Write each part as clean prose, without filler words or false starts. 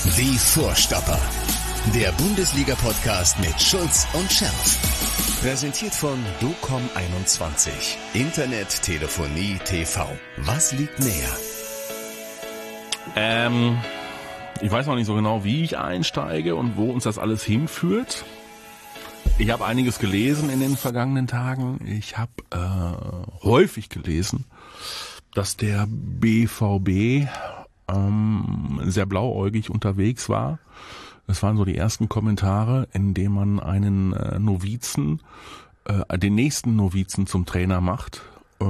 Die Vorstopper. Der Bundesliga-Podcast mit Schulz und Scherf. Präsentiert von DOCOM21. Internet, Telefonie, TV. Was liegt näher? Ich weiß noch nicht so genau, wie ich einsteige und wo uns das alles hinführt. Ich habe einiges gelesen in den vergangenen Tagen. Ich habe häufig gelesen, dass der BVB sehr blauäugig unterwegs war. Das waren so die ersten Kommentare, in denen man einen Novizen, den nächsten Novizen zum Trainer macht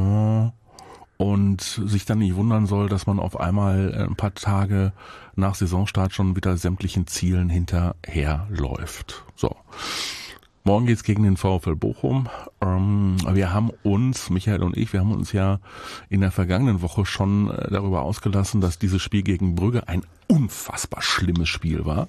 und sich dann nicht wundern soll, dass man auf einmal ein paar Tage nach Saisonstart schon wieder sämtlichen Zielen hinterherläuft. So. Morgen geht's gegen den VfL Bochum. Wir haben uns, Michael und ich, ja in der vergangenen Woche schon darüber ausgelassen, dass dieses Spiel gegen Brügge ein unfassbar schlimmes Spiel war,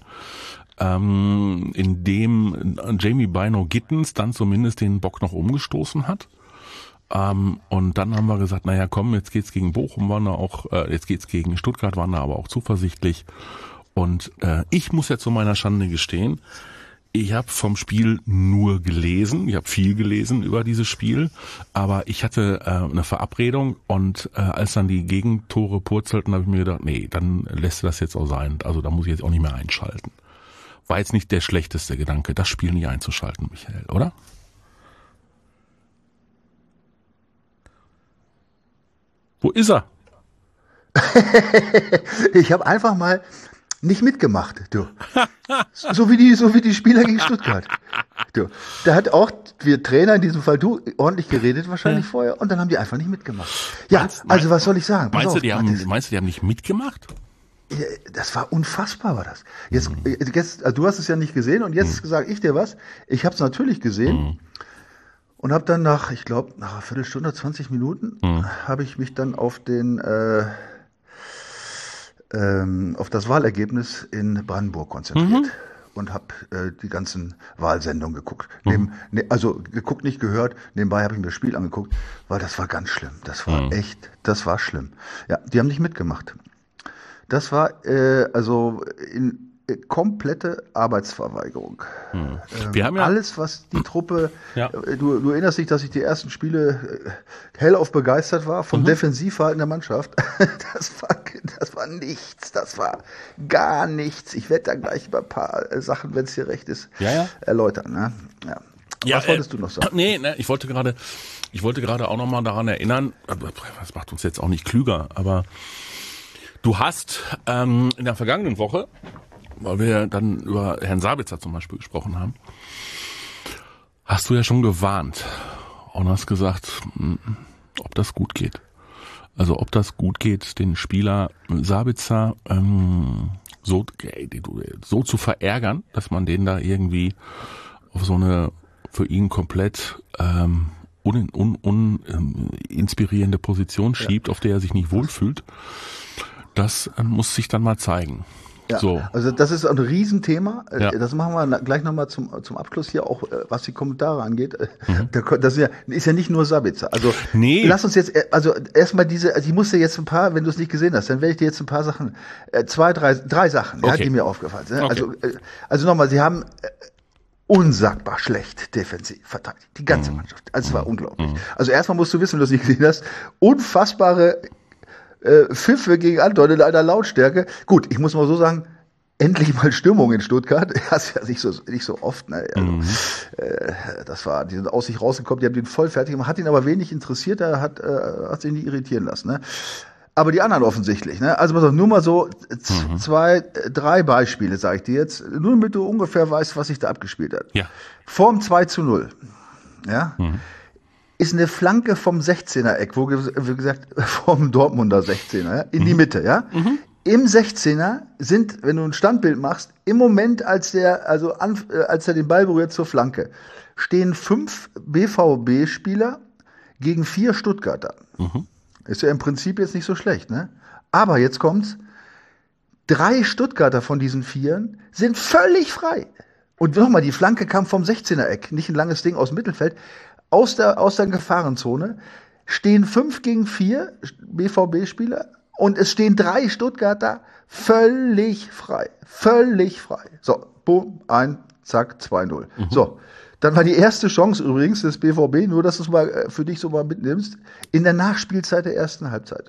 in dem Jamie Bino Gittens dann zumindest den Bock noch umgestoßen hat. Und dann haben wir gesagt, naja komm, jetzt geht's gegen Bochum, jetzt geht's gegen Stuttgart, waren da aber auch zuversichtlich. Und ich muss ja zu meiner Schande gestehen, ich habe vom Spiel nur gelesen, ich habe viel gelesen über dieses Spiel, aber ich hatte eine Verabredung und als dann die Gegentore purzelten, habe ich mir gedacht, nee, dann lässt du das jetzt auch sein, also da muss ich jetzt auch nicht mehr einschalten. War jetzt nicht der schlechteste Gedanke, das Spiel nicht einzuschalten, Michael, oder? Wo ist er? Ich habe einfach mal nicht mitgemacht, du. So wie die Spieler gegen Stuttgart. Du. Da hat auch wir Trainer, in diesem Fall du, ordentlich geredet wahrscheinlich vorher und dann haben die einfach nicht mitgemacht. Ja, also was soll ich sagen? Meinst du, die haben nicht mitgemacht? Das war unfassbar, war das. Jetzt, also du hast es ja nicht gesehen und jetzt sage ich dir was. Ich habe es natürlich gesehen und habe dann nach einer Viertelstunde, 20 Minuten, habe ich mich dann auf das Wahlergebnis in Brandenburg konzentriert und habe die ganzen Wahlsendungen geguckt. Also geguckt, nicht gehört. Nebenbei habe ich mir das Spiel angeguckt, weil das war ganz schlimm. Das war schlimm. Ja, die haben nicht mitgemacht. Das war komplette Arbeitsverweigerung. Wir haben ja alles, was die Truppe, du erinnerst dich, dass ich die ersten Spiele hellauf begeistert war vom Defensivverhalten der Mannschaft. Das war nichts, das war gar nichts. Ich werde da gleich über ein paar Sachen, wenn es dir recht ist, erläutern. Ne? Ja. Was wolltest du noch sagen? Ich wollte gerade auch nochmal daran erinnern, das macht uns jetzt auch nicht klüger, aber du hast in der vergangenen Woche, weil wir dann über Herrn Sabitzer zum Beispiel gesprochen haben, hast du ja schon gewarnt und hast gesagt, ob das gut geht. Also ob das gut geht, den Spieler Sabitzer so zu verärgern, dass man den da irgendwie auf so eine für ihn komplett inspirierende Position schiebt, auf der er sich nicht wohlfühlt. Das muss sich dann mal zeigen. Ja, so. Also das ist ein Riesenthema. Ja. Das machen wir gleich nochmal zum Abschluss hier, auch was die Kommentare angeht. Das ist ja nicht nur Sabitzer. Also lass uns jetzt, also erstmal ich musste jetzt ein paar, wenn du es nicht gesehen hast, dann werde ich dir jetzt ein paar Sachen, drei Sachen, die mir aufgefallen sind. Okay. Also nochmal, sie haben unsagbar schlecht defensiv verteidigt. Die ganze Mannschaft. Also es war unglaublich. Also erstmal musst du wissen, wenn du es nicht gesehen hast, unfassbare Pfiffe gegen Anton in einer Lautstärke. Gut, ich muss mal so sagen, endlich mal Stimmung in Stuttgart. Das ist ja nicht so oft. Ne? Also, die sind aus sich rausgekommen, die haben den voll fertig gemacht, hat ihn aber wenig interessiert, er hat sich nicht irritieren lassen. Ne? Aber die anderen offensichtlich. Ne? Also nur mal so 2, 3 Beispiele, sage ich dir jetzt, nur damit du ungefähr weißt, was sich da abgespielt hat. Ja. Vorm 2:0. Ja. Ist eine Flanke vom 16er-Eck, wie gesagt, vom Dortmunder 16er, in die Mitte, ja. Im 16er sind, wenn du ein Standbild machst, im Moment, als er den Ball berührt zur Flanke, stehen 5 BVB-Spieler gegen 4 Stuttgarter. Ist ja im Prinzip jetzt nicht so schlecht, ne? Aber jetzt kommt's. 3 Stuttgarter von diesen 4 sind völlig frei. Und nochmal, die Flanke kam vom 16er-Eck, nicht ein langes Ding aus dem Mittelfeld. Aus der Gefahrenzone stehen 5 gegen 4 BVB-Spieler Und es stehen 3 Stuttgarter völlig frei. So, boom, zack, 2-0. So, dann war die erste Chance übrigens des BVB, nur dass du es mal für dich so mal mitnimmst, in der Nachspielzeit der ersten Halbzeit.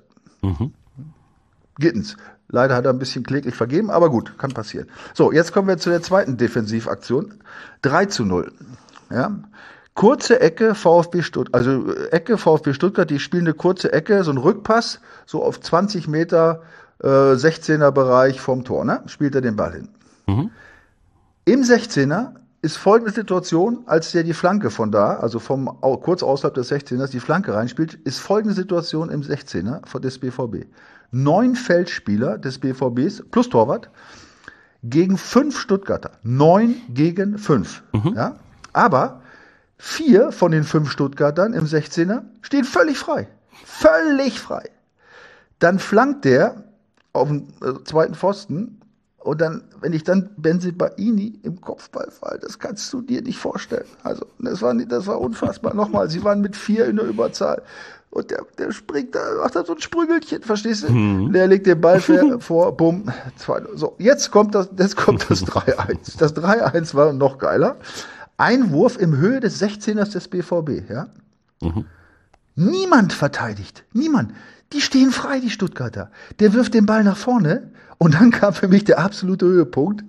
Gittens. Leider hat er ein bisschen kläglich vergeben, aber gut, kann passieren. So, jetzt kommen wir zu der zweiten Defensivaktion. 3-0. Ja. Kurze Ecke VfB Stuttgart, also Ecke VfB Stuttgart, die spielen eine kurze Ecke, so ein Rückpass, so auf 20 Meter 16er Bereich vom Tor, ne? Spielt er den Ball hin. Im 16er ist folgende Situation, als der die Flanke von da, also kurz außerhalb des 16ers, die Flanke reinspielt, ist folgende Situation im 16er des BVB. 9 Feldspieler des BVBs plus Torwart gegen 5 Stuttgarter. 9 gegen 5. Ja? Aber 4 von den 5 Stuttgartern im 16er stehen völlig frei. Völlig frei. Dann flankt der auf den zweiten Pfosten und dann, wenn ich dann Bensebaini im Kopfball fall, das kannst du dir nicht vorstellen. Also, das war unfassbar. Nochmal, sie waren mit 4 in der Überzahl. Und der springt da, macht da so ein Sprüngelchen, verstehst du? Der legt den Ball vor, bumm, 2-0. So, jetzt kommt das 3-1. Das 3-1 war noch geiler. Einwurf im Höhe des 16ers des BVB, ja? Niemand verteidigt. Niemand. Die stehen frei, die Stuttgarter. Der wirft den Ball nach vorne und dann kam für mich der absolute Höhepunkt.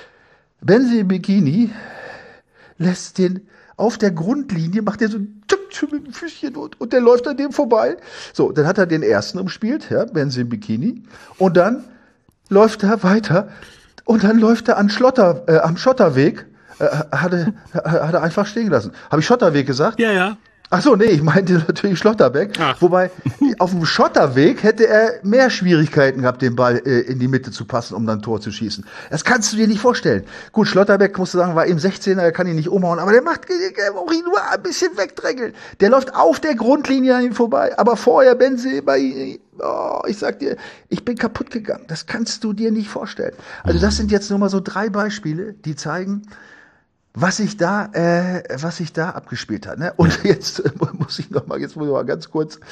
Bensebaini lässt den auf der Grundlinie, macht er so ein mit dem Füßchen und der läuft an dem vorbei. So, dann hat er den ersten umspielt, ja, Bensebaini, und dann läuft er weiter und dann läuft er am Schotterweg, hat er einfach stehen gelassen. Habe ich Schotterweg gesagt? Ja, ja. Ach so, nee, ich meinte natürlich Schlotterbeck. Wobei, auf dem Schotterweg hätte er mehr Schwierigkeiten gehabt, den Ball in die Mitte zu passen, um dann ein Tor zu schießen. Das kannst du dir nicht vorstellen. Gut, Schlotterbeck, musst du sagen, war im 16er, er kann ihn nicht umhauen, aber der macht auch ihn nur ein bisschen wegdrängeln. Der läuft auf der Grundlinie an ihm vorbei, aber vorher Bensebaini, ich sag dir, ich bin kaputt gegangen. Das kannst du dir nicht vorstellen. Also das sind jetzt nur mal so 3 Beispiele, die zeigen, was sich da abgespielt hat, ne? Und jetzt muss ich noch mal ganz kurz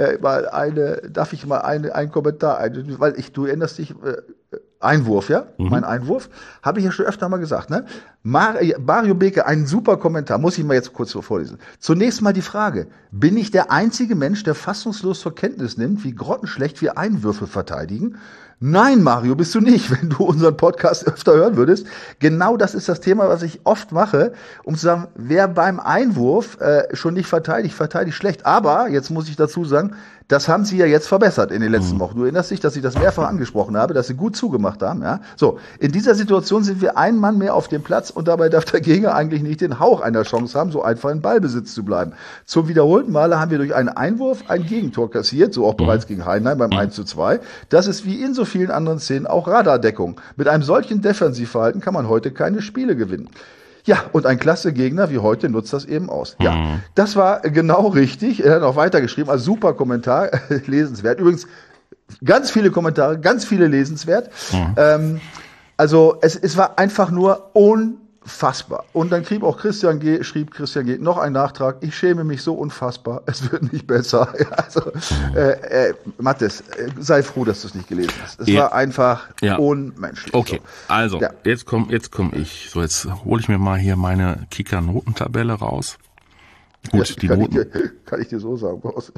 einen Kommentar weil du erinnerst dich, Einwurf, ja? Mein Einwurf, habe ich ja schon öfter mal gesagt, ne? Mario Beke, ein super Kommentar, muss ich mal jetzt kurz so vorlesen. Zunächst mal die Frage, bin ich der einzige Mensch, der fassungslos zur Kenntnis nimmt, wie grottenschlecht wir Einwürfe verteidigen? Nein, Mario, bist du nicht, wenn du unseren Podcast öfter hören würdest. Genau das ist das Thema, was ich oft mache, um zu sagen, wer beim Einwurf schon nicht verteidigt schlecht. Aber, jetzt muss ich dazu sagen, das haben sie ja jetzt verbessert in den letzten Wochen. Du erinnerst dich, dass ich das mehrfach angesprochen habe, dass sie gut zugemacht haben. Ja? So, in dieser Situation sind wir ein Mann mehr auf dem Platz und dabei darf der Gegner eigentlich nicht den Hauch einer Chance haben, so einfach in Ballbesitz zu bleiben. Zum wiederholten Male haben wir durch einen Einwurf ein Gegentor kassiert, so auch bereits gegen Heidenheim beim 1:2. Das ist wie in so vielen anderen Szenen auch Radardeckung. Mit einem solchen Defensivverhalten kann man heute keine Spiele gewinnen. Ja, und ein klasse Gegner wie heute nutzt das eben aus. Ja, das war genau richtig. Er hat noch weitergeschrieben, also super Kommentar, lesenswert. Übrigens, ganz viele Kommentare, ganz viele lesenswert. Also es war einfach nur unfassbar. Und dann schrieb Christian G., noch ein Nachtrag, ich schäme mich so unfassbar, es wird nicht besser. Also, Mathis, sei froh, dass du es nicht gelesen hast. Es war einfach unmenschlich. Okay, so. Jetzt komm ich. So, jetzt hole ich mir mal hier meine Kicker-Notentabelle raus. Gut, die Noten. Kann ich dir so sagen, Boss.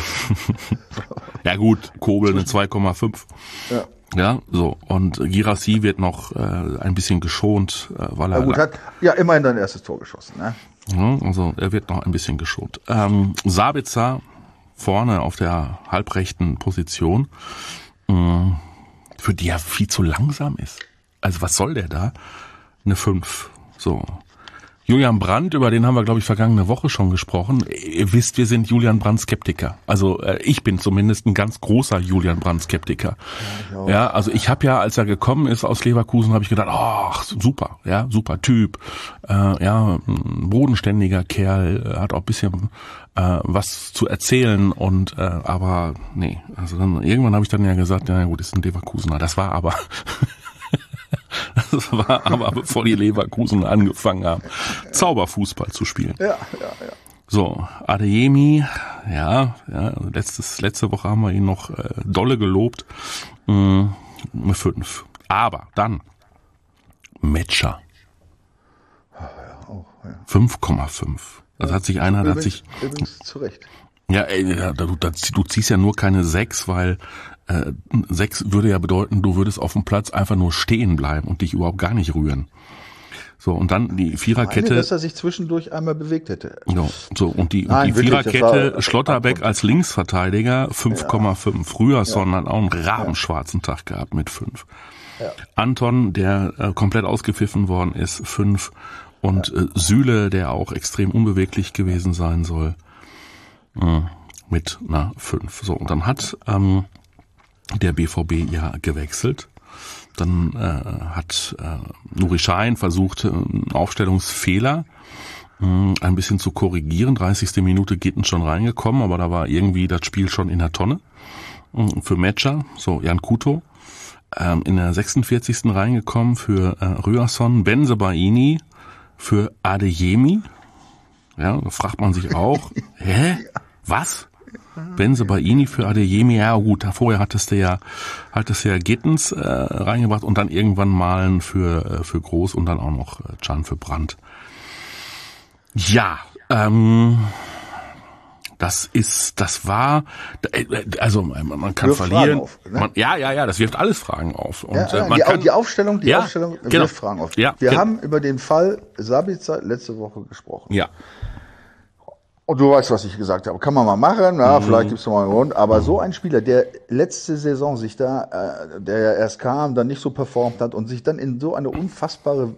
Ja gut, Kobel eine 2,5. Ja. Ja, so. Und Girassi wird noch ein bisschen geschont, weil er... hat immerhin sein erstes Tor geschossen, ne? Ja, also er wird noch ein bisschen geschont. Sabitzer vorne auf der halbrechten Position, für die er viel zu langsam ist. Also was soll der da? Eine 5. So. Julian Brandt, über den haben wir, glaube ich, vergangene Woche schon gesprochen. Ihr wisst, wir sind Julian Brandt-Skeptiker. Also ich bin zumindest ein ganz großer Julian Brandt-Skeptiker. Ja, also ich habe ja, als er gekommen ist aus Leverkusen, habe ich gedacht, ach, super, ja, super Typ. Ein bodenständiger Kerl, hat auch ein bisschen was zu erzählen und aber nee, also dann irgendwann habe ich dann ja gesagt, ja gut, ist ein Leverkusener. Das war aber bevor die Leverkusen angefangen haben, Zauberfußball zu spielen. Ja. So, Adeyemi, letzte Woche haben wir ihn noch dolle gelobt, eine 5. Aber dann Metscher. 5,5. Also hat sich einer, übrigens zu Recht. Ja, du ziehst ja nur keine 6, weil 6 würde ja bedeuten, du würdest auf dem Platz einfach nur stehen bleiben und dich überhaupt gar nicht rühren. So, und dann die Viererkette. Ich meine, dass er sich zwischendurch einmal bewegt hätte. Ja, so, und die Viererkette, Schlotterbeck als Linksverteidiger, 5,5. Rührson hat auch einen rabenschwarzen Tag gehabt mit 5. Ja. Anton, der komplett ausgepfiffen worden ist, 5. Und Süle, der auch extrem unbeweglich gewesen sein soll, mit einer 5. So, und dann hat der BVB ja gewechselt. Dann hat Nuri Sahin versucht, einen Aufstellungsfehler ein bisschen zu korrigieren. 30. Minute Gitten schon reingekommen, aber da war irgendwie das Spiel schon in der Tonne für Metscher. So, Jan Kuto in der 46. reingekommen für Rührson. Bensebaini für Adeyemi. Ja, da fragt man sich auch, hä? Was? Bensebaini für Adeyemi, ja gut, vorher hattest du ja Gittens reingebracht und dann irgendwann Malen für Groß und dann auch noch Can für Brandt. Ja, das war, also man kann verlieren. Auf, ne? Das wirft alles Fragen auf. Und die Aufstellung wirft Fragen auf. Ja, wir haben über den Fall Sabitzer letzte Woche gesprochen. Ja. Und du weißt, was ich gesagt habe. Kann man mal machen, vielleicht gibt's noch mal einen Grund. Aber so ein Spieler, der letzte Saison sich der ja erst kam, dann nicht so performt hat und sich dann in so eine unfassbare,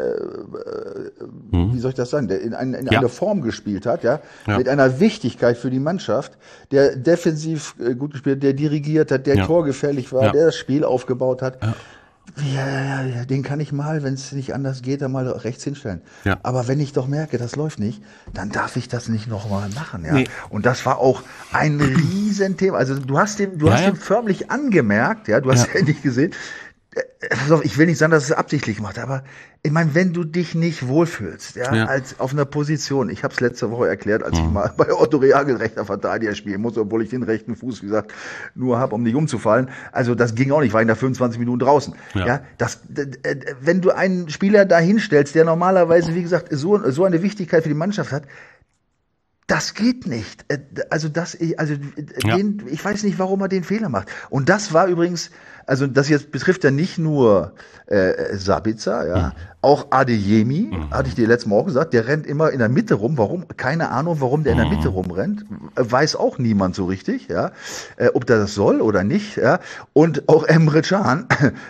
wie soll ich das sagen, der in einer Form gespielt hat, mit einer Wichtigkeit für die Mannschaft, der defensiv gut gespielt hat, der dirigiert hat, der torgefährlich war, der das Spiel aufgebaut hat. Ja, den kann ich mal, wenn es nicht anders geht, dann mal rechts hinstellen. Ja. Aber wenn ich doch merke, das läuft nicht, dann darf ich das nicht nochmal machen. Ja? Nee. Und das war auch ein Riesenthema. Also du hast dem förmlich angemerkt, du hast ja nicht gesehen. Ich will nicht sagen, dass es absichtlich macht, aber ich meine, wenn du dich nicht wohlfühlst, als auf einer Position, ich habe es letzte Woche erklärt, als ich mal bei Otto Reagel rechter Verteidiger spielen muss, obwohl ich den rechten Fuß, wie gesagt, nur habe, um nicht umzufallen. Also das ging auch nicht, war ich nach 25 Minuten draußen. Ja, wenn du einen Spieler da hinstellst, der normalerweise, wie gesagt, so eine Wichtigkeit für die Mannschaft hat, das geht nicht. Ich weiß nicht, warum er den Fehler macht. Und das war übrigens, also das jetzt betrifft ja nicht nur Sabitzer, auch Adeyemi, hatte ich dir letztes Mal auch gesagt, der rennt immer in der Mitte rum. Warum? Keine Ahnung, warum der in der Mitte rumrennt. Weiß auch niemand so richtig, ob der das soll oder nicht. Ja. Und auch Emre Can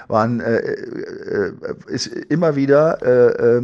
ist immer wieder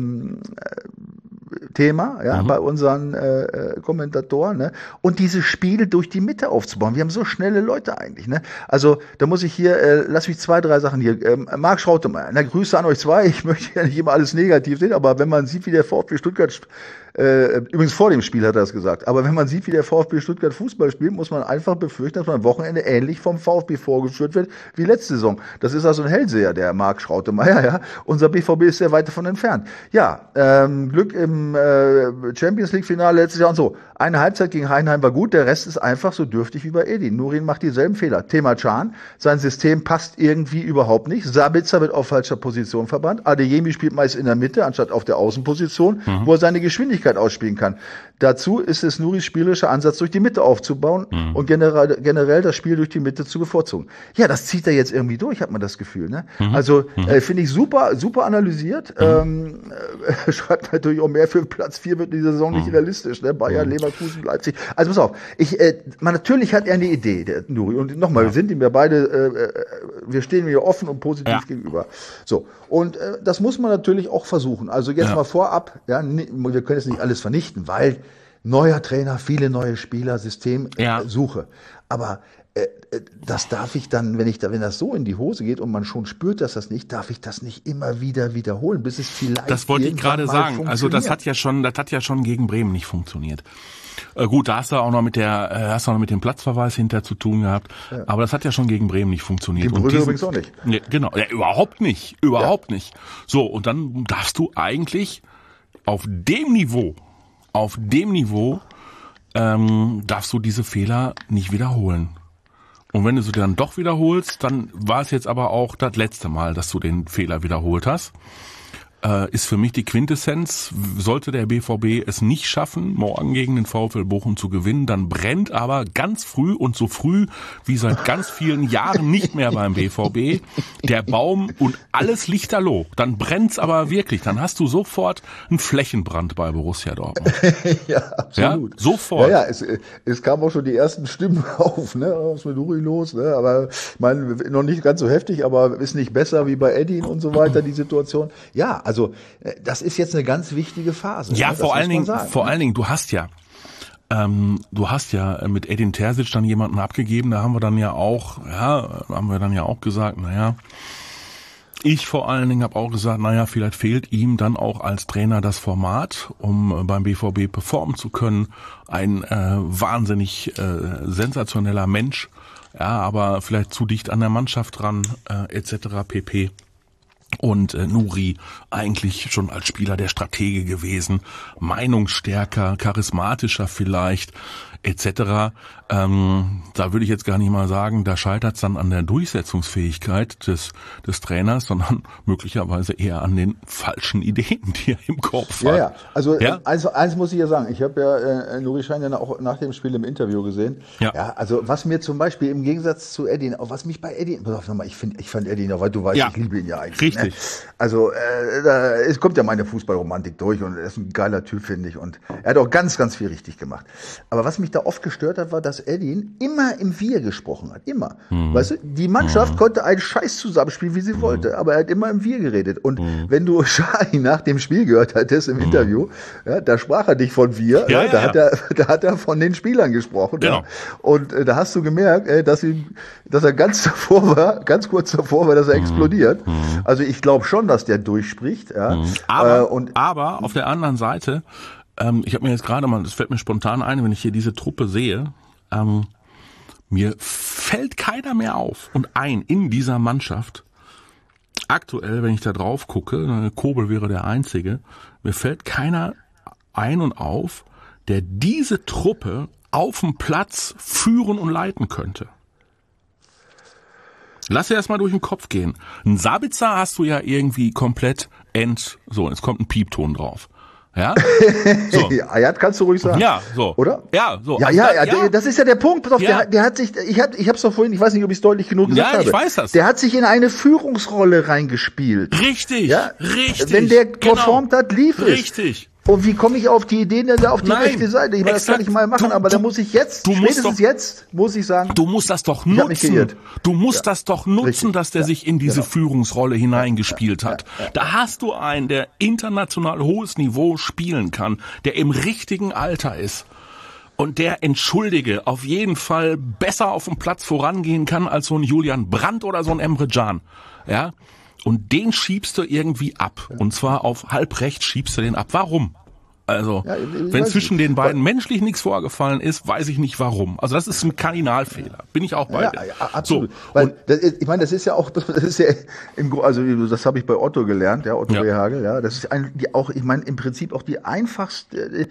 Thema, bei unseren Kommentatoren, ne? Und diese Spiele durch die Mitte aufzubauen. Wir haben so schnelle Leute eigentlich, ne? Also, da muss ich hier, lass mich 2, 3 Sachen hier. Marc Schrautemeyer, Grüße an euch 2. Ich möchte ja nicht immer alles negativ sehen, aber wenn man sieht, wie der VfB Stuttgart übrigens vor dem Spiel hat er das gesagt, aber wenn man sieht, wie der VfB Stuttgart Fußball spielt, muss man einfach befürchten, dass man am Wochenende ähnlich vom VfB vorgeführt wird wie letzte Saison. Das ist also ein Hellseher, der Marc Schrautemeyer, Unser BVB ist sehr weit davon entfernt. Glück im Champions League Finale letztes Jahr und so. Eine Halbzeit gegen Heidenheim war gut, der Rest ist einfach so dürftig wie bei Edin. Nurin macht dieselben Fehler. Thema Can, sein System passt irgendwie überhaupt nicht. Sabitzer wird auf falscher Position verbannt. Adeyemi spielt meist in der Mitte, anstatt auf der Außenposition, wo er seine Geschwindigkeit ausspielen kann. Dazu ist es Nuris spielerischer Ansatz, durch die Mitte aufzubauen und generell das Spiel durch die Mitte zu bevorzugen. Ja, das zieht er jetzt irgendwie durch, hat man das Gefühl. Ne? Also finde ich super analysiert. Schreibt natürlich auch mehr für Platz 4 wird die Saison nicht realistisch. Ne? Bayern, Leverkusen, Leipzig. Also pass auf, natürlich hat er eine Idee, der Nuri. Und nochmal, wir sind ihm ja beide, wir stehen mir offen und positiv gegenüber. So. Und das muss man natürlich auch versuchen. Also jetzt mal vorab, wir können jetzt nicht alles vernichten, weil neuer Trainer, viele neue Spieler, Systemsuche. Aber das darf ich dann, wenn das so in die Hose geht und man schon spürt, dass das nicht, darf ich das nicht immer wieder wiederholen, bis es vielleicht Das wollte ich gerade sagen. Also das hat ja schon gegen Bremen nicht funktioniert. Gut, da hast du auch noch mit dem Platzverweis hinter zu tun gehabt. Ja. Aber das hat ja schon gegen Bremen nicht funktioniert. Gegen Brügge übrigens auch nicht. Nee, genau, überhaupt nicht. Nicht. So, und dann darfst du eigentlich auf dem Niveau darfst du diese Fehler nicht wiederholen. Und wenn du sie dann doch wiederholst, dann war es jetzt aber auch das letzte Mal, dass du den Fehler wiederholt hast. Ist für mich die Quintessenz, sollte der BVB es nicht schaffen, morgen gegen den VfL Bochum zu gewinnen, dann brennt aber ganz früh und so früh wie seit ganz vielen Jahren nicht mehr beim BVB der Baum und alles lichterloh. Dann brennt's aber wirklich, dann hast du sofort einen Flächenbrand bei Borussia Dortmund. Ja, absolut. Ja, sofort. Ja, es kamen auch schon die ersten Stimmen auf, ne? Was ist mit Uri los, ne? Aber ich meine, noch nicht ganz so heftig, aber ist nicht besser wie bei Edin und so weiter, die Situation. Ja, also das ist jetzt eine ganz wichtige Phase. Ja, ne? vor allen Dingen, du hast ja mit Edin Terzic dann jemanden abgegeben, da haben wir dann ja auch gesagt, ich vor allen Dingen habe auch gesagt, vielleicht fehlt ihm dann auch als Trainer das Format, um beim BVB performen zu können. Ein wahnsinnig sensationeller Mensch, aber vielleicht zu dicht an der Mannschaft dran, etc. pp. Und Nuri eigentlich schon als Spieler der Stratege gewesen, meinungsstärker, charismatischer vielleicht, etc. Da würde ich jetzt gar nicht mal sagen, da scheitert es dann an der Durchsetzungsfähigkeit des Trainers, sondern möglicherweise eher an den falschen Ideen, die er im Kopf hat. Ja. Also eins muss ich ja sagen, ich habe ja Nuri Sahin ja auch nach dem Spiel im Interview gesehen. Ja, also was mir zum Beispiel im Gegensatz zu Edin, was mich bei Edin, ich fand Edin, weil du weißt, ich liebe ihn ja eigentlich. Richtig. Ne? Also es kommt ja meine Fußballromantik durch und er ist ein geiler Typ, finde ich. Und er hat auch ganz, ganz viel richtig gemacht. Aber was mich da oft gestört hat, war, dass Edin immer im Wir gesprochen hat. Immer. Weißt du, die Mannschaft konnte einen Scheiß zusammenspielen, wie sie wollte, aber er hat immer im Wir geredet. Und wenn du Sahin nach dem Spiel gehört hattest im Interview, da sprach er nicht von wir, da hat er von den Spielern gesprochen. Genau. Ja. Und da hast du gemerkt, dass er ganz kurz davor war, dass er explodiert. Also ich glaube schon, dass der durchspricht. Ja. Aber auf der anderen Seite, ich habe mir jetzt gerade mal, das fällt mir spontan ein, wenn ich hier diese Truppe sehe, mir fällt keiner mehr auf und ein in dieser Mannschaft. Aktuell, wenn ich da drauf gucke, Kobel wäre der Einzige, mir fällt keiner ein und auf, der diese Truppe auf dem Platz führen und leiten könnte. Lass dir erst mal durch den Kopf gehen. Ein Sabitzer hast du ja irgendwie komplett so, jetzt kommt ein Piepton drauf. Ja? So. Ja, kannst du ruhig sagen. Ja, so. Oder? Ja, so. Ja, das ist ja der Punkt. Pass auf, der hat sich, ich hab's doch vorhin, ich weiß nicht, ob ich es deutlich genug gesagt habe. Ja, ich weiß das. Der hat sich in eine Führungsrolle reingespielt. Richtig, ja? richtig. Wenn der performt hat, lief es. Richtig. Und wie komme ich auf die Ideen denn da auf die rechte Seite? Ich meine, das kann ich mal machen, aber da muss ich jetzt, muss ich sagen. Du musst das doch nutzen. Du musst das doch nutzen, richtig, dass der sich in diese Führungsrolle hineingespielt hat. Da hast du einen, der international hohes Niveau spielen kann, der im richtigen Alter ist. Und der, entschuldige, auf jeden Fall besser auf dem Platz vorangehen kann als so ein Julian Brandt oder so ein Emre Can. Ja? Und den schiebst du irgendwie ab. Und zwar auf halb rechts schiebst du den ab. Warum? Also, wenn zwischen den beiden menschlich nichts vorgefallen ist, weiß ich nicht warum. Also das ist ein Kardinalfehler. Bin ich auch bei dir. Ja, absolut. So, weil ich meine, das ist ja das habe ich bei Otto gelernt, Otto Rehhagel, das ist ich meine, im Prinzip auch der einfachste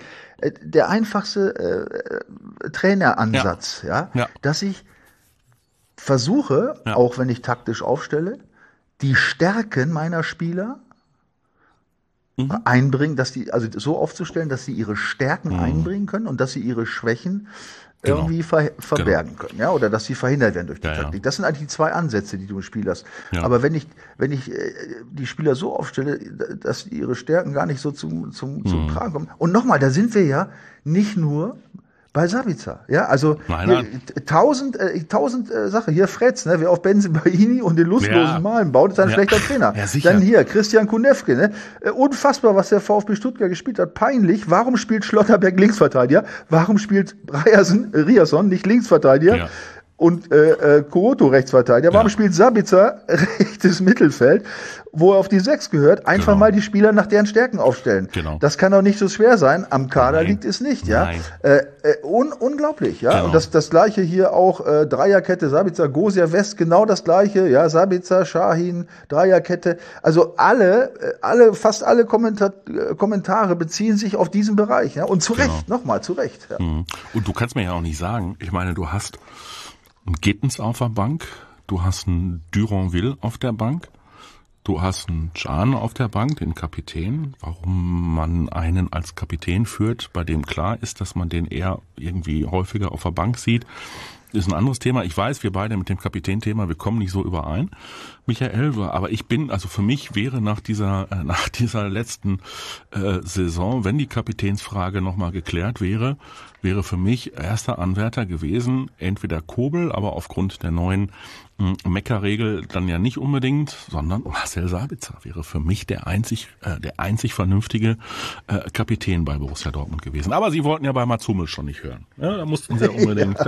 Traineransatz, dass ich versuche, auch wenn ich taktisch aufstelle, die Stärken meiner Spieler einbringen, also so aufzustellen, dass sie ihre Stärken einbringen können und dass sie ihre Schwächen irgendwie verbergen können, oder dass sie verhindert werden durch die Taktik. Das sind eigentlich die zwei Ansätze, die du im Spiel hast. Ja. Aber wenn ich die Spieler so aufstelle, dass ihre Stärken gar nicht so zum Tragen kommen. Und nochmal, da sind wir ja nicht nur bei Sabitzer, also nein. 1000 Sachen. Hier Fretz, wer auf Bensebaini und den lustlosen Malen baut, ist ein schlechter Trainer. Ja, dann hier Christian Kunewke, unfassbar, was der VfB Stuttgart gespielt hat, peinlich. Warum spielt Schlotterbeck Linksverteidiger? Warum spielt Riasson nicht Linksverteidiger? Ja. und Kuroto Rechtsverteidiger. Warum spielt Sabitzer rechtes Mittelfeld, wo er auf die 6 gehört? Einfach mal die Spieler nach deren Stärken aufstellen. Genau. Das kann doch nicht so schwer sein. Am Kader liegt es nicht, ja. Unglaublich, ja. Genau. Und das Gleiche hier auch, Dreierkette, Sabitzer, Gosia West, genau das Gleiche, ja. Sabitzer, Şahin, Dreierkette. Also fast alle Kommentare beziehen sich auf diesen Bereich, ja. Und zu Recht, nochmal, zu Recht. Ja. Und du kannst mir ja auch nicht sagen, ich meine, du hast einen Gittens auf der Bank, du hast einen Duranville auf der Bank, du hast einen Can auf der Bank, den Kapitän. Warum man einen als Kapitän führt, bei dem klar ist, dass man den eher irgendwie häufiger auf der Bank sieht, ist ein anderes Thema. Ich weiß, wir beide mit dem Kapitänthema, wir kommen nicht so überein, Michael, aber für mich wäre nach dieser letzten Saison, wenn die Kapitänsfrage nochmal geklärt wäre für mich erster Anwärter gewesen, entweder Kobel, aber aufgrund der neuen Meckerregel dann ja nicht unbedingt, sondern Marcel Sabitzer wäre für mich der einzig vernünftige Kapitän bei Borussia Dortmund gewesen. Aber sie wollten ja bei Mats Hummels schon nicht hören. Ja, da mussten sie unbedingt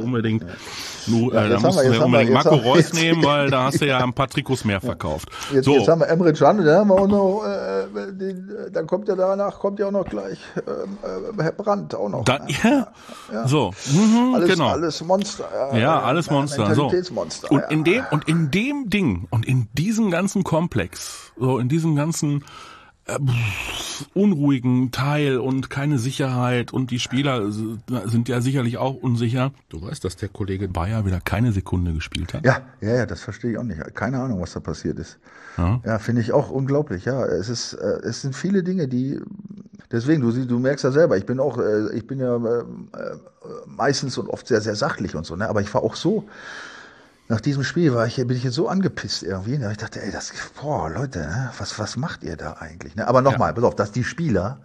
Marco Reus nehmen, weil da hast du ja ein paar Trikots mehr verkauft. Jetzt haben wir Emre Can, da haben wir auch noch, dann kommt ja auch noch gleich Herr Brandt auch noch. So, alles Monster. Alles Monster. Mentalitätsmonster. Und in dem Ding und in diesem ganzen Komplex, so in diesem ganzen unruhigen Teil und keine Sicherheit und die Spieler sind ja sicherlich auch unsicher. Du weißt, dass der Kollege Bayer wieder keine Sekunde gespielt hat. Ja, das verstehe ich auch nicht. Keine Ahnung, was da passiert ist. Ja, finde ich auch unglaublich. Ja, es sind viele Dinge, die deswegen, du merkst ja selber, ich bin ja meistens und oft sehr, sehr sachlich und so, ne? Aber ich war auch so, nach diesem Spiel bin ich jetzt so angepisst irgendwie. Ne? Ich dachte, Leute, ne? Was macht ihr da eigentlich? Ne? Aber nochmal, pass auf, dass die Spieler,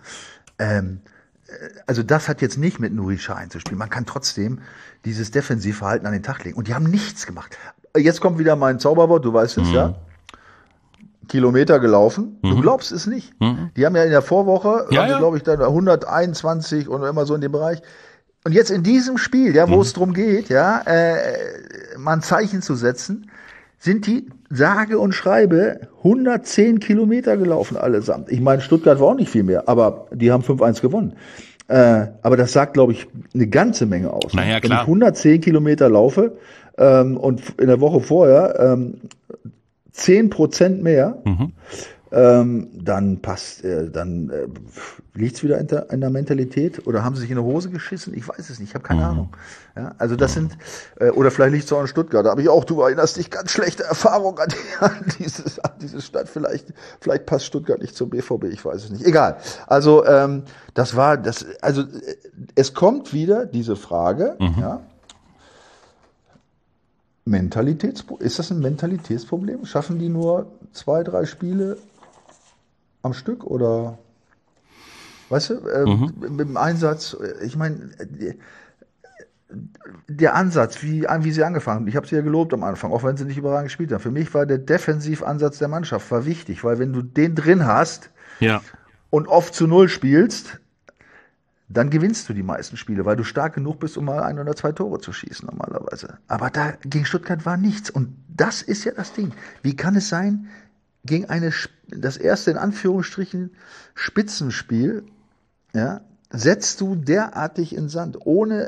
also das hat jetzt nicht mit Nuri Şahin zu spielen. Man kann trotzdem dieses Defensivverhalten an den Tag legen. Und die haben nichts gemacht. Jetzt kommt wieder mein Zauberwort, du weißt es, ja? Kilometer gelaufen. Du glaubst es nicht. Die haben ja in der Vorwoche, glaube ich, dann 121 und immer so in dem Bereich. Und jetzt in diesem Spiel, wo es darum geht, mal ein Zeichen zu setzen, sind die sage und schreibe 110 Kilometer gelaufen allesamt. Ich meine, Stuttgart war auch nicht viel mehr, aber die haben 5-1 gewonnen. Aber das sagt, glaube ich, eine ganze Menge aus. Naja, klar. Wenn ich 110 Kilometer laufe und in der Woche vorher 10% mehr, dann liegt's wieder in der Mentalität oder haben sie sich in die Hose geschissen? Ich weiß es nicht, ich habe keine Ahnung. Ja, also das sind, oder vielleicht liegt's auch in Stuttgart. Da habe ich auch, du erinnerst dich, ganz schlechte Erfahrung an diese Stadt. Vielleicht passt Stuttgart nicht zum BVB, ich weiß es nicht. Egal. Also es kommt wieder diese Frage, ist das ein Mentalitätsproblem? Schaffen die nur 2-3 Spiele am Stück oder, weißt du, mit dem Einsatz, ich meine, der Ansatz, wie sie angefangen haben, ich habe sie ja gelobt am Anfang, auch wenn sie nicht überragend gespielt haben. Für mich war der Defensivansatz der Mannschaft wichtig, weil wenn du den drin hast und oft zu 0 spielst, dann gewinnst du die meisten Spiele, weil du stark genug bist, um mal 1 oder 2 Tore zu schießen normalerweise. Aber da gegen Stuttgart war nichts. Und das ist ja das Ding. Wie kann es sein, gegen das erste in Anführungsstrichen Spitzenspiel, setzt du derartig in Sand, ohne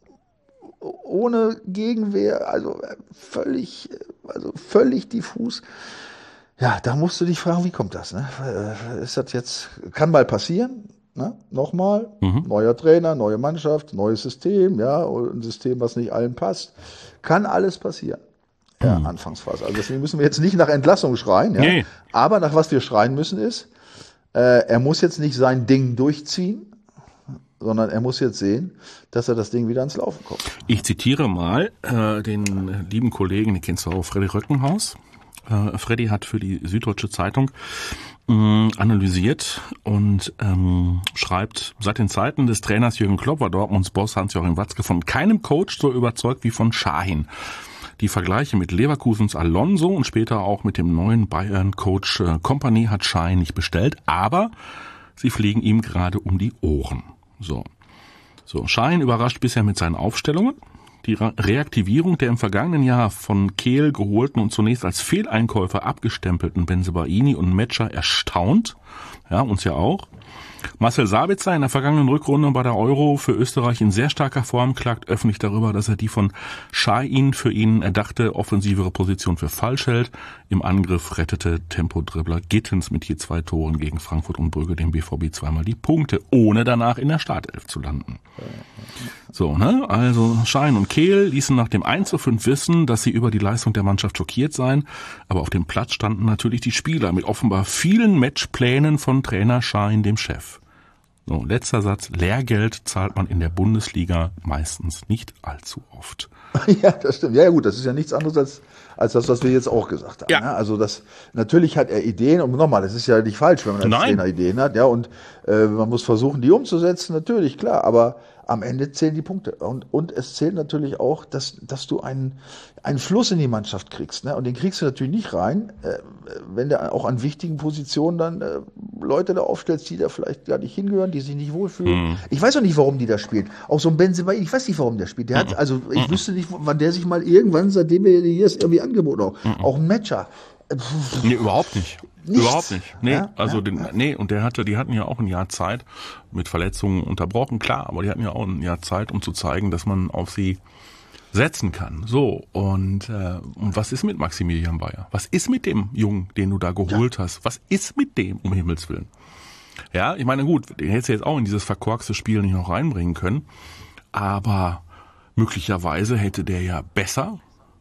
Gegenwehr, also völlig diffus. Ja, da musst du dich fragen, wie kommt das? Ne? Ist das jetzt, kann mal passieren? Ne? Nochmal, neuer Trainer, neue Mannschaft, neues System, ein System, was nicht allen passt. Kann alles passieren. Ja, Anfangsphase. Also deswegen müssen wir jetzt nicht nach Entlassung schreien, Nee. Aber nach was wir schreien müssen ist, er muss jetzt nicht sein Ding durchziehen, sondern er muss jetzt sehen, dass er das Ding wieder ans Laufen kommt. Ich zitiere mal den lieben Kollegen, den kennst du auch, Freddy Röckenhaus. Freddy hat für die Süddeutsche Zeitung analysiert und schreibt, seit den Zeiten des Trainers Jürgen Klopp war Dortmunds Boss Hans-Joachim Watzke von keinem Coach so überzeugt wie von Şahin. Die Vergleiche mit Leverkusens Alonso und später auch mit dem neuen Bayern-Coach Kompany hat Şahin nicht bestellt, aber sie fliegen ihm gerade um die Ohren. So, Şahin überrascht bisher mit seinen Aufstellungen. die Reaktivierung der im vergangenen Jahr von Kehl geholten und zunächst als Fehleinkäufer abgestempelten Bensebaini und Metscher erstaunt. Ja, uns ja auch. Marcel Sabitzer in der vergangenen Rückrunde bei der Euro für Österreich in sehr starker Form klagt öffentlich darüber, dass er die von Şahin für ihn erdachte offensivere Position für falsch hält. Im Angriff rettete Tempodribbler Gittens mit je 2 Toren gegen Frankfurt und Brügge dem BVB zweimal die Punkte, ohne danach in der Startelf zu landen. So, ne? Also Şahin und Kehl ließen nach dem 1:5 wissen, dass sie über die Leistung der Mannschaft schockiert seien, aber auf dem Platz standen natürlich die Spieler mit offenbar vielen Matchplänen von Trainer Şahin, dem Chef. So, letzter Satz. Lehrgeld zahlt man in der Bundesliga meistens nicht allzu oft. Ja, das stimmt. Ja, gut, das ist ja nichts anderes als das, was wir jetzt auch gesagt haben. Ja. Ne? Also natürlich hat er Ideen, und nochmal, das ist ja nicht falsch, wenn man als Trainer Ideen hat, ja, und man muss versuchen, die umzusetzen, natürlich, klar, aber am Ende zählen die Punkte. Und es zählt natürlich auch, dass du einen Fluss in die Mannschaft kriegst. Ne? Und den kriegst du natürlich nicht rein, wenn du auch an wichtigen Positionen dann Leute da aufstellst, die da vielleicht gar nicht hingehören, die sich nicht wohlfühlen. Ich weiß auch nicht, warum die da spielen. Auch so ein Benzema, ich weiß nicht, warum der spielt. Der hat, also ich wüsste nicht, wann der sich mal irgendwann, seitdem wir hier ist, irgendwie angeboten haben. Auch ein Matcher. Nee, überhaupt nicht. Nichts. Überhaupt nicht. Nee, ja, also ja. Und die hatten ja auch ein Jahr Zeit, mit Verletzungen unterbrochen, klar, aber die hatten ja auch ein Jahr Zeit, um zu zeigen, dass man auf sie setzen kann. So, und was ist mit Maximilian Bayer? Was ist mit dem Jungen, den du da geholt hast? Was ist mit dem, um Himmels Willen? Ja, ich meine, gut, den hättest du jetzt auch in dieses verkorkste Spiel nicht noch reinbringen können, aber möglicherweise hätte der ja besser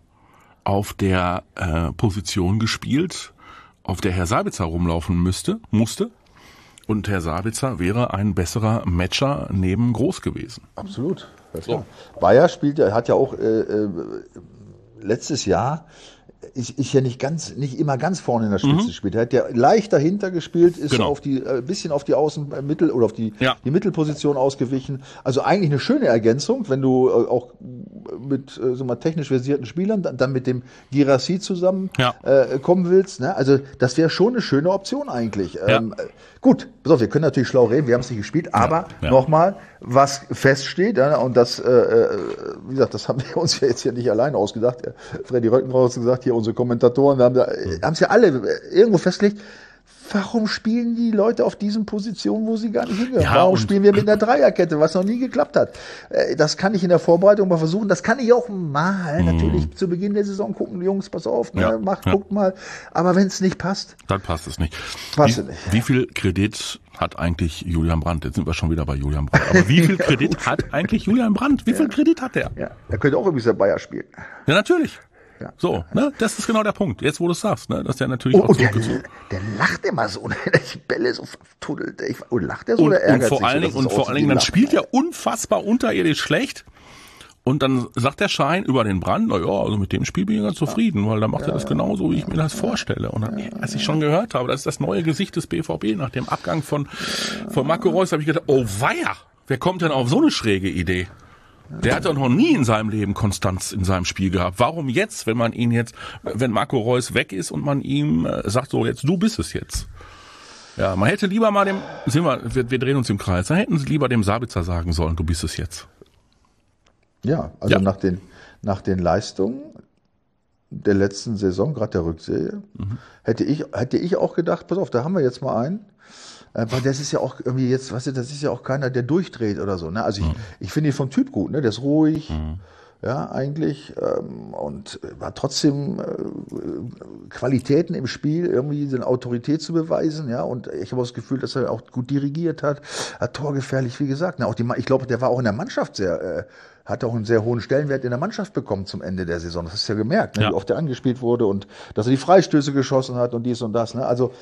auf der Position gespielt, auf der Herr Sabitzer rumlaufen musste. Und Herr Sabitzer wäre ein besserer Matcher neben Groß gewesen. Absolut. So. Bayer hat ja auch letztes Jahr ist ja nicht immer ganz vorne in der Spitze gespielt. Er hat ja leicht dahinter gespielt, ist auf die bisschen auf die Außenmittel oder auf die Mittelposition ausgewichen. Also eigentlich eine schöne Ergänzung, wenn du auch mit so mal technisch versierten Spielern dann mit dem Girassi zusammen kommen willst. Ne? Also das wäre schon eine schöne Option eigentlich. Gut, pass auf, wir können natürlich schlau reden, wir haben es nicht gespielt, aber nochmal, was feststeht, und das, wie gesagt, das haben wir uns ja jetzt hier nicht allein ausgedacht. Freddy Röckenhaus hat gesagt, hier unsere Kommentatoren haben es ja alle irgendwo festgelegt. Warum spielen die Leute auf diesen Positionen, wo sie gar nicht hingehören? Ja, warum spielen wir mit einer Dreierkette, was noch nie geklappt hat? Das kann ich in der Vorbereitung mal versuchen. Das kann ich auch mal natürlich zu Beginn der Saison gucken. Jungs, pass auf, guckt mal. Aber wenn es nicht passt, dann passt es nicht. Nicht. Wie viel Kredit hat eigentlich Julian Brandt? Jetzt sind wir schon wieder bei Julian Brandt. Aber wie viel Kredit hat eigentlich Julian Brandt? Wie viel Kredit hat der? Ja, er könnte auch übrigens der Bayer spielen. Ja, natürlich. Ja. So, ne, das ist genau der Punkt. Jetzt, wo du es sagst, ne, dass der natürlich auch zurückgezogen. Der lacht immer so, ne, die Bälle so vertuddelt. Lacht der so oder ärgert sich? Vor allen Dingen, dann spielt er unfassbar unterirdisch schlecht. Und dann sagt der Schein über den Brand, na ja, also mit dem Spiel bin ich ganz zufrieden, weil dann macht er das genauso, wie ich mir das vorstelle. Und dann, als ich schon gehört habe, das ist das neue Gesicht des BVB nach dem Abgang von Marco Reus, habe ich gedacht, oh weia, wer kommt denn auf so eine schräge Idee? Der hat doch noch nie in seinem Leben Konstanz in seinem Spiel gehabt. Warum jetzt, wenn Marco Reus weg ist und man ihm sagt, so jetzt, du bist es jetzt. Ja, man hätte lieber mal wir drehen uns im Kreis, dann hätten sie lieber dem Sabitzer sagen sollen, du bist es jetzt. Ja, also nach den Leistungen der letzten Saison, gerade der Rückserie, hätte ich auch gedacht, pass auf, da haben wir jetzt mal einen. Weil das ist ja auch irgendwie jetzt, weißt du, das ist ja auch keiner, der durchdreht oder so. Ne? Also ich finde ihn vom Typ gut, ne? Der ist ruhig, eigentlich, und war trotzdem Qualitäten im Spiel, irgendwie seine Autorität zu beweisen, ja. Und ich habe auch das Gefühl, dass er auch gut dirigiert hat torgefährlich, wie gesagt. Ne? Ich glaube, der war auch in der Mannschaft hat auch einen sehr hohen Stellenwert in der Mannschaft bekommen zum Ende der Saison. Das hast du ja gemerkt, ne? Wie oft er angespielt wurde und dass er die Freistöße geschossen hat und dies und das. Ne? Also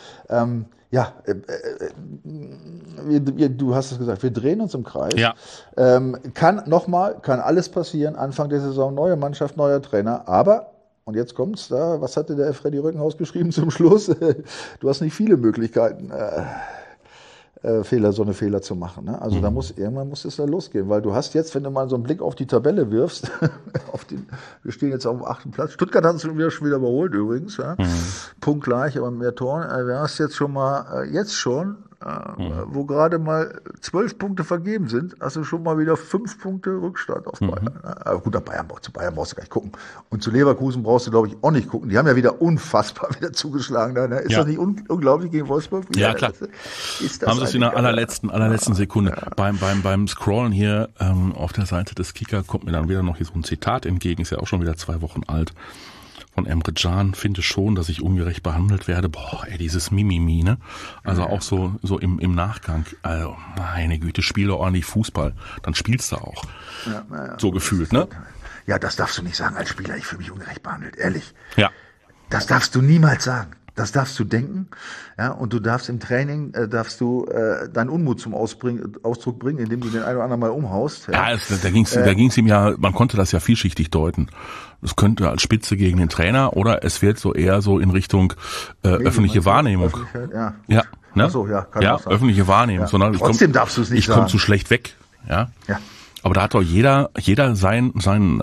du hast es gesagt, wir drehen uns im Kreis. Ja. Kann alles passieren, Anfang der Saison, neue Mannschaft, neuer Trainer, aber, und jetzt kommt's, was hatte der Freddy Röckenhaus geschrieben zum Schluss? Du hast nicht viele Möglichkeiten, so eine Fehler zu machen. Ne? Also irgendwann muss es da losgehen, weil du hast jetzt, wenn du mal so einen Blick auf die Tabelle wirfst, wir stehen jetzt auf dem 8. Platz. Stuttgart hat es schon wieder überholt übrigens, ja? Punktgleich, aber mehr Toren. Du hast jetzt schon wo gerade mal 12 Punkte vergeben sind, hast du schon mal wieder 5 Punkte Rückstand auf Bayern. Aber gut, zu Bayern brauchst du gar nicht gucken. Und zu Leverkusen brauchst du, glaube ich, auch nicht gucken. Die haben ja wieder unfassbar wieder zugeschlagen. Ne? Ist das nicht unglaublich gegen Wolfsburg? Ja, klar. Haben sie es in der allerletzten Sekunde. Ja. Beim Scrollen hier auf der Seite des Kicker kommt mir dann wieder noch hier so ein Zitat entgegen. Ist ja auch schon wieder 2 Wochen alt. Von Emre Can, finde schon, dass ich ungerecht behandelt werde. Boah, ey, dieses Mimimi, ne? Also auch so im Nachgang. Also, meine Güte, spiele ordentlich Fußball. Dann spielst du auch. Ja. So gefühlt, ne? Ja, das darfst du nicht sagen als Spieler. Ich fühle mich ungerecht behandelt. Ehrlich. Ja. Das darfst du niemals sagen. Das darfst du denken, ja, und du darfst im Training, deinen Unmut zum Ausdruck bringen, indem du den einen oder anderen mal umhaust. Ja, da ging's ihm ja, man konnte das ja vielschichtig deuten. Es könnte als Spitze gegen den Trainer oder es wird so eher so in Richtung öffentliche Wahrnehmung. Ja, ne? Ach so, kann auch sein. Öffentliche Wahrnehmung. Ja. Sondern trotzdem darfst du es nicht sagen. Ich komme zu schlecht weg. Ja. Aber da hat doch jeder sein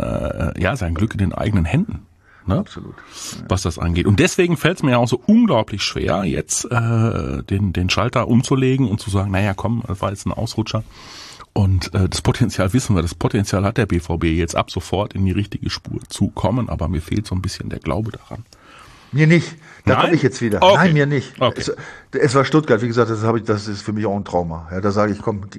Glück in den eigenen Händen. Ne? Absolut. Ja. Was das angeht. Und deswegen fällt es mir ja auch so unglaublich schwer, jetzt den Schalter umzulegen und zu sagen, naja, komm, das war jetzt ein Ausrutscher. Und das Potenzial wissen wir, das Potenzial hat der BVB jetzt ab sofort in die richtige Spur zu kommen, aber mir fehlt so ein bisschen der Glaube daran. Mir nicht. Da komme ich jetzt wieder. Okay. Nein, mir nicht. Okay. Es war Stuttgart, wie gesagt, das ist für mich auch ein Trauma. Ja, da sage ich, komm,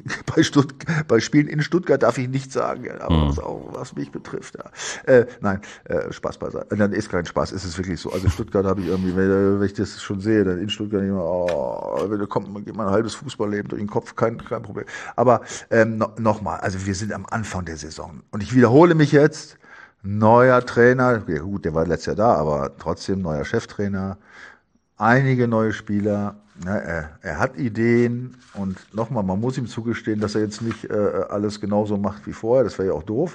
bei Spielen in Stuttgart darf ich nichts sagen, aber was mich betrifft. Ja. Nein, Spaß beiseite. Dann ist kein Spaß, ist es wirklich so. Also Stuttgart habe ich irgendwie, wenn ich das schon sehe, dann in Stuttgart immer, geht mal ein halbes Fußballleben durch den Kopf, kein Problem. Aber nochmal, also wir sind am Anfang der Saison und ich wiederhole mich jetzt. Neuer Trainer, ja gut, der war letztes Jahr da, aber trotzdem neuer Cheftrainer, einige neue Spieler, ne, er hat Ideen und nochmal, man muss ihm zugestehen, dass er jetzt nicht alles genauso macht wie vorher, das wäre ja auch doof.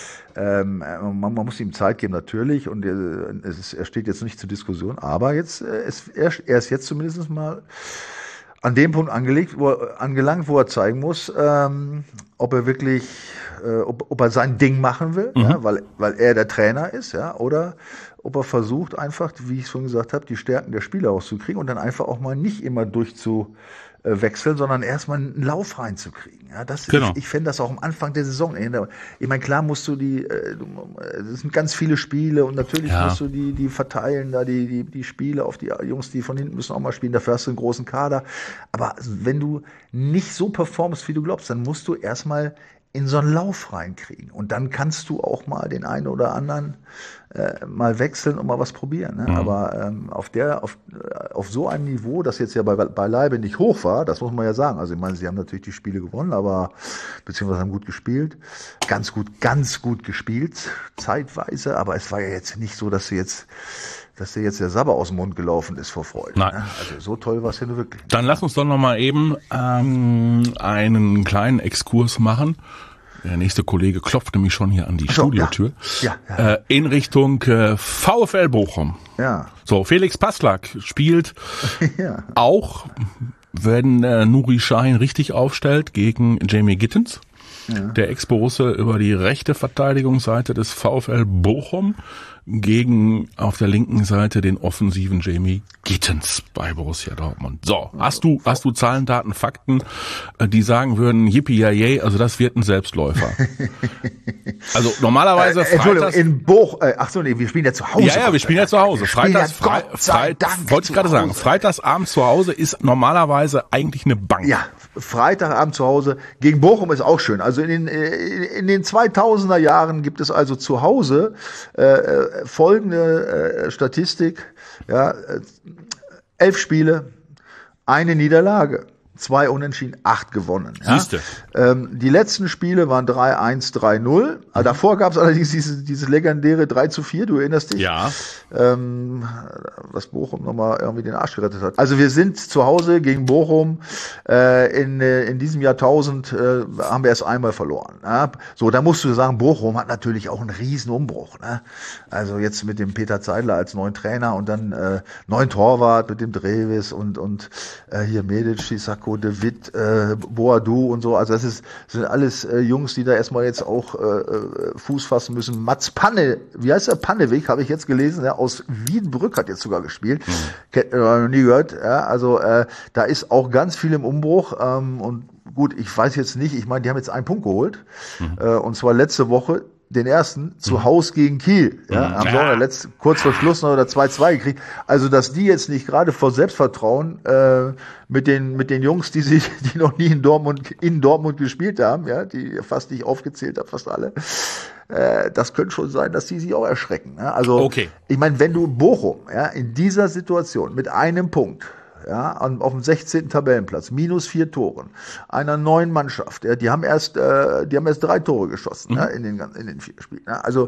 Man muss ihm Zeit geben natürlich und er steht jetzt nicht zur Diskussion, aber jetzt er ist jetzt zumindest mal an dem Punkt angelangt, wo er zeigen muss, ob er wirklich, ob er sein Ding machen will, ja, weil er der Trainer ist, ja, oder ob er versucht einfach, wie ich schon gesagt habe, die Stärken der Spieler rauszukriegen und dann einfach auch mal nicht immer durchzuwechseln, sondern erstmal einen Lauf reinzukriegen. Ja, genau. Ich fände das auch am Anfang der Saison. Ich meine, klar musst du es sind ganz viele Spiele und natürlich musst du die verteilen, da die Spiele auf die Jungs, die von hinten müssen auch mal spielen, dafür hast du einen großen Kader. Aber wenn du nicht so performst, wie du glaubst, dann musst du erstmal in so einen Lauf reinkriegen. Und dann kannst du auch mal den einen oder anderen mal wechseln und mal was probieren. Ne? Aber auf so einem Niveau, das jetzt ja beileibe nicht hoch war, das muss man ja sagen. Also ich meine, sie haben natürlich die Spiele gewonnen, beziehungsweise haben gut gespielt. Ganz gut gespielt, zeitweise. Aber es war ja jetzt nicht so, dass dir jetzt der Sabber aus dem Mund gelaufen ist vor Freude. Nein. Ne? Also so toll war es ja nur wirklich. Dann lass uns doch noch mal eben einen kleinen Exkurs machen. Der nächste Kollege klopft nämlich schon hier an die Studiotür. Ja. In Richtung VfL Bochum. Ja. So, Felix Passlack spielt auch, wenn Nuri Sahin richtig aufstellt, gegen Jamie Gittens. Ja. Der Ex-Borusse über die rechte Verteidigungsseite des VfL Bochum gegen auf der linken Seite den offensiven Jamie Gittens bei Borussia Dortmund. So, hast du Zahlen, Daten, Fakten, die sagen würden, yippie yay, also das wird ein Selbstläufer. Also normalerweise Entschuldigung, in wir spielen ja zu Hause. Ja, wir spielen ja zu Hause. Freitags abends zu Hause ist normalerweise eigentlich eine Bank. Ja, Freitagabend zu Hause gegen Bochum ist auch schön. Also in den 2000er Jahren gibt es also zu Hause folgende Statistik, 11 Spiele, eine Niederlage, 2 Unentschieden, 8 gewonnen. Ja? Siehste. Die letzten Spiele waren 3-1, 3-0. Davor gab es allerdings dieses legendäre 3-4, du erinnerst dich? Ja. Was Bochum nochmal irgendwie den Arsch gerettet hat. Also wir sind zu Hause gegen Bochum. In diesem Jahrtausend haben wir erst einmal verloren. Ja? So, da musst du sagen, Bochum hat natürlich auch einen riesen Umbruch. Ne? Also jetzt mit dem Peter Zeidler als neuen Trainer und dann neuen Torwart mit dem Dreves und hier Medic, Sissako Nico de Witt, Boadu und so. Also das sind alles Jungs, die da erstmal jetzt auch Fuß fassen müssen. Mats Panne, wie heißt der? Panneweg, habe ich jetzt gelesen, ja, aus Wiedenbrück hat jetzt sogar gespielt. Noch nie gehört. Ja, also da ist auch ganz viel im Umbruch. Und gut, ich weiß jetzt nicht, ich meine, die haben jetzt einen Punkt geholt. Und zwar letzte Woche. Den ersten zu Hause gegen Kiel. Ja, haben sie kurz vor Schluss noch oder 2-2 gekriegt. Also, dass die jetzt nicht gerade vor Selbstvertrauen mit den Jungs, die noch nie in Dortmund gespielt haben, ja, die fast nicht aufgezählt haben, fast alle, das könnte schon sein, dass die sich auch erschrecken. Ja? Also, okay. Ich meine, wenn du Bochum, ja, in dieser Situation mit einem Punkt, ja, auf dem 16. Tabellenplatz, -4 Toren, einer neuen Mannschaft, ja, die haben erst 3 Tore geschossen, ja, in den 4 Spielen. Ja, also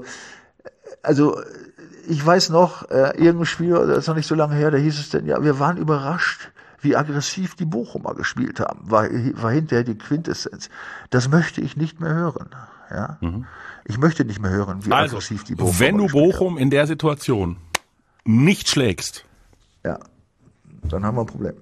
ich weiß noch, irgendein Spiel, das ist noch nicht so lange her, da hieß es denn, ja, wir waren überrascht, wie aggressiv die Bochumer gespielt haben, war hinterher die Quintessenz. Das möchte ich nicht mehr hören, ja. Ich möchte nicht mehr hören, wie aggressiv die Bochumer wenn du Bochum haben. In der Situation nicht schlägst, ja, dann haben wir ein Problem.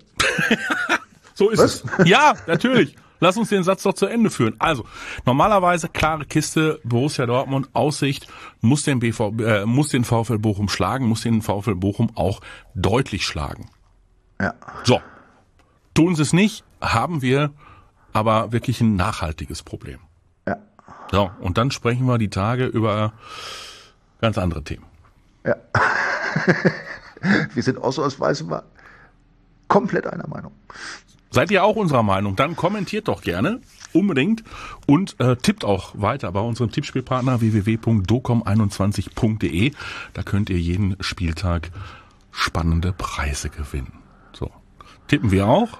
So ist es. Ja, natürlich. Lass uns den Satz doch zu Ende führen. Also, normalerweise klare Kiste, Borussia Dortmund, Aussicht, muss den VfL Bochum schlagen, muss den VfL Bochum auch deutlich schlagen. Ja. So. Tun sie es nicht, haben wir aber wirklich ein nachhaltiges Problem. Ja. So, und dann sprechen wir die Tage über ganz andere Themen. Ja. Wir sind ausnahmsweise mal komplett einer Meinung. Seid ihr auch unserer Meinung? Dann kommentiert doch gerne, unbedingt, und tippt auch weiter bei unserem Tippspielpartner www.docom21.de. Da könnt ihr jeden Spieltag spannende Preise gewinnen. So, tippen wir auch?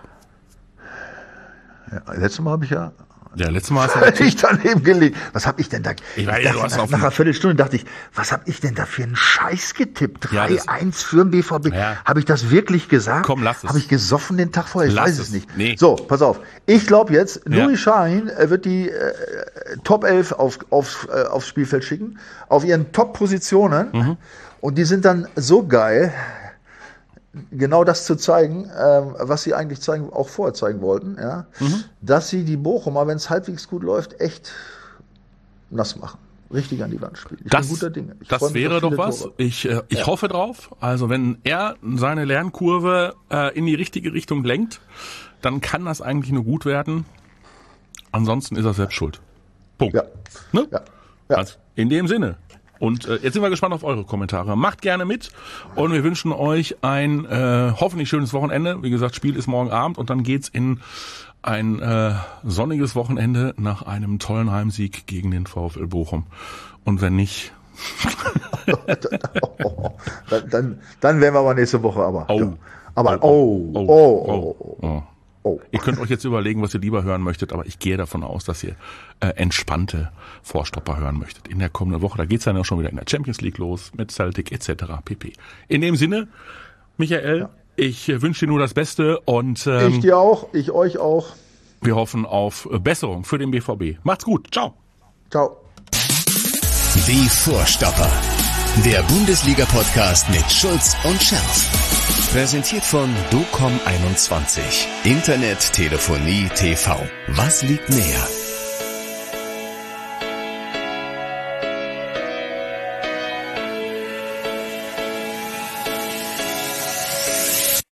Ja, letztes Mal habe ich ja... Ja, letztes Mal hast ich daneben gelegt. Was habe ich denn da? Nach einer Viertelstunde dachte ich, was habe ich denn da für einen Scheiß getippt? 3-1 für den BVB. Ja. Habe ich das wirklich gesagt? Komm, lass es. Habe ich gesoffen den Tag vorher? Ich weiß es nicht. Nee. So, pass auf. Ich glaube jetzt, Nuri Sahin wird die Top 11 aufs Spielfeld schicken, auf ihren Top-Positionen. Und die sind dann so geil, genau das zu zeigen, was sie eigentlich auch vorher zeigen wollten, ja, dass sie die Bochumer, wenn es halbwegs gut läuft, echt nass machen. Richtig an die Wand spielen. Ich bin guter Dinge. Das wäre doch was. Tore. Ich hoffe drauf. Also wenn er seine Lernkurve in die richtige Richtung lenkt, dann kann das eigentlich nur gut werden. Ansonsten ist er selbst schuld. Punkt. Ja. Ne? Ja. Also, in dem Sinne. Und jetzt sind wir gespannt auf eure Kommentare. Macht gerne mit und wir wünschen euch ein hoffentlich schönes Wochenende. Wie gesagt, Spiel ist morgen Abend und dann geht's in ein sonniges Wochenende nach einem tollen Heimsieg gegen den VfL Bochum. Und wenn nicht... dann werden wir aber nächste Woche aber... Ihr könnt euch jetzt überlegen, was ihr lieber hören möchtet, aber ich gehe davon aus, dass ihr entspannte Vorstopper hören möchtet in der kommenden Woche. Da geht's dann auch schon wieder in der Champions League los mit Celtic etc. pp. In dem Sinne, Michael, ich wünsche dir nur das Beste und ich dir auch, ich euch auch. Wir hoffen auf Besserung für den BVB. Macht's gut, ciao. Ciao. Die Vorstopper, der Bundesliga-Podcast mit Schulz und Scherf. Präsentiert von Docom21. Internet, Telefonie, TV. Was liegt näher?